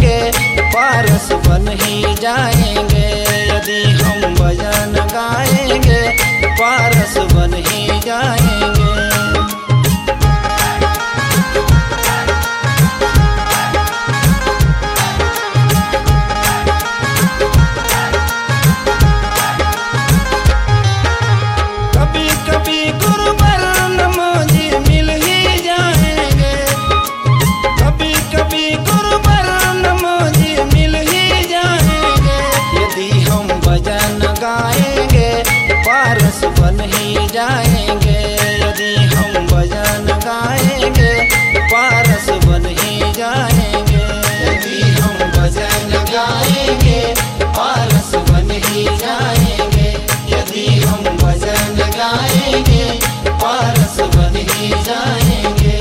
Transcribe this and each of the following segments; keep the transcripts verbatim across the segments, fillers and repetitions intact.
गाएंगे पारस बन ही जाएंगे। यदि हम भजन गाएंगे पारस बन ही जाएंगे। कभी कभी गुरुवर नमो जी मिल ही जाएंगे। कभी कभी गुरुवर नमो जी मिल ही जाएंगे। यदि हम भजन गाएंगे पारस बन ही जाएंगे। यदि हम भजन गाएंगे पारस बन ही जाएंगे। यदि हम भजन गाएंगे पारस बन ही जाएंगे। यदि हम भजन गाएंगे पारस बन ही जाएंगे।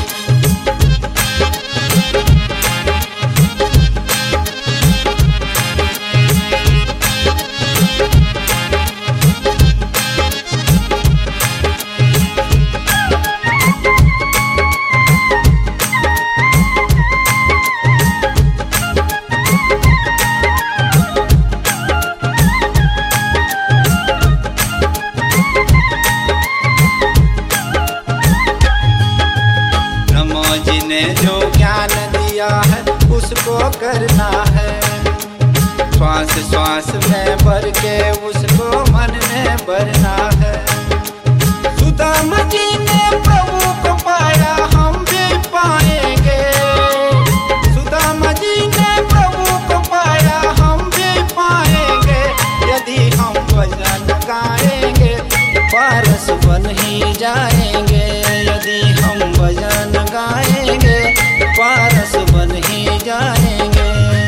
जिने जो ज्ञान दिया है उसको करना है। श्वास श्वास में भर के उसको मन में भरना है। सुदाम जी ने प्रभु को पाया हम भी पाएंगे। सुदाम जी ने प्रभु को पाया हम भी पाएंगे। यदि हम भजन गाएंगे पारस बन ही जाएंगे। यदि हम भजन गाएंगे पारस बन ही जाएंगे।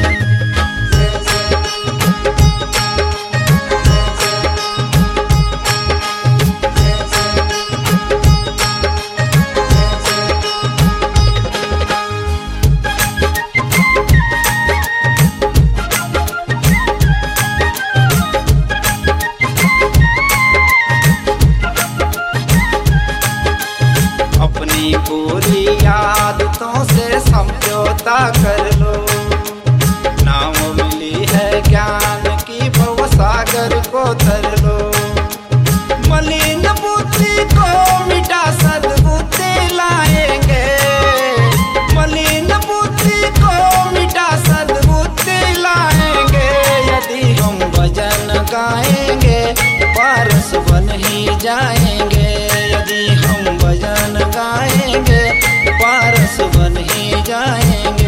अपनी पूरी आदतों से समझौता कर लो। नाव मिली है ज्ञान की भव सागर को तर लो। मलिन बुद्धि को मिटा सद्बुद्धि लाएंगे। मलिन बुद्धि को मिटा सद्बुद्धि लाएंगे। यदि हम भजन गाएंगे पारस बन ही जाएंगे। यदि हम भजन गाएंगे पारस बन ही जाएंगे।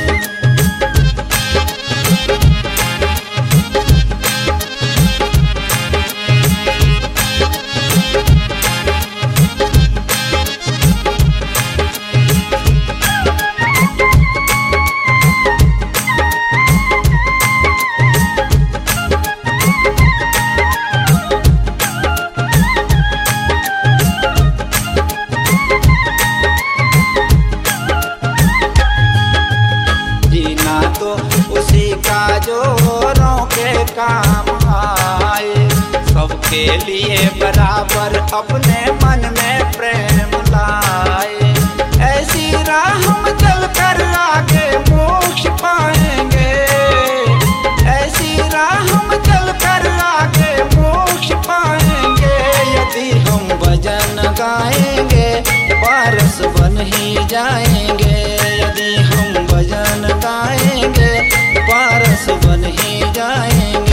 तो उसी का जो औरों के काम आए। सबके लिए बराबर अपने मन में प्रेम लाए। ऐसी राह हम चल कर आगे मोक्ष पाएंगे। ऐसी राह हम चल कर आगे मोक्ष पाएंगे। यदि हम भजन गाएंगे पारस बन ही जाएंगे। यदि हम भजन गाएंगे पारस बन ही जाएंगे।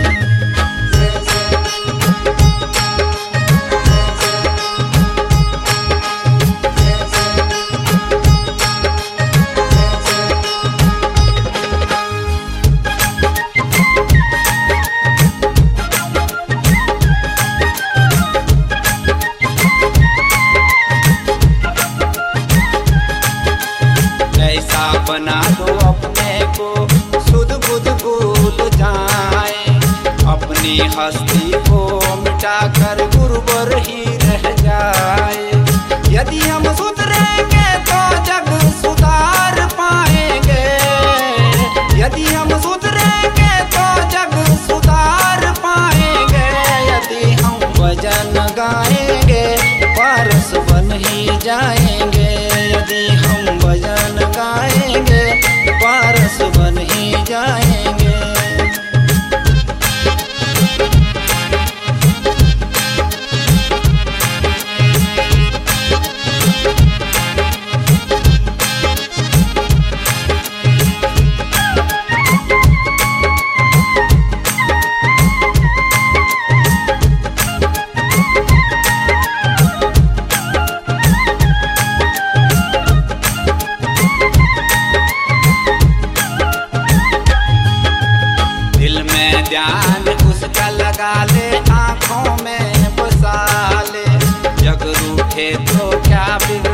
ऐसा बना दो अपने को सुध बुध भूल जाए। अपनी हस्ती को मिटाकर गुरुवर ही रह जाए। यदि हम सुधरेंगे तो जग सुधार पाएंगे। यदि हम सुधरेंगे तो जग सुधार पाएंगे। यदि हम भजन गाएंगे पारस बन ही जाएंगे। यदि हम भजन गाएंगे पारस ध्यान उसका लगा ले, आँखों में बसा ले। जग रूठे तो क्या बिगड़े